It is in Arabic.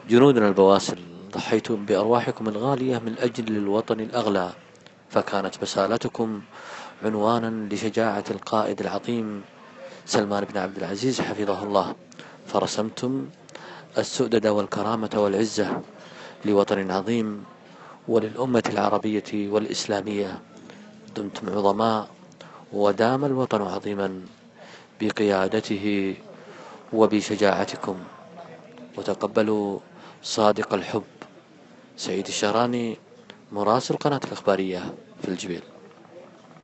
جنودنا البواسل، ضحيتم بأرواحكم الغالية من أجل الوطن الأغلى، فكانت بسالتكم عنوانا لشجاعة القائد العظيم سلمان بن عبد العزيز حفظه الله، فرسمتم السؤدد والكرامة والعزة لوطن عظيم وللأمة العربية والإسلامية. دمتم عظماء، ودام الوطن عظيما بقيادته وبشجاعتكم. وتقبلوا صادق الحب. سعيد الشهراني، مراسل قناة الإخبارية في الجبيل.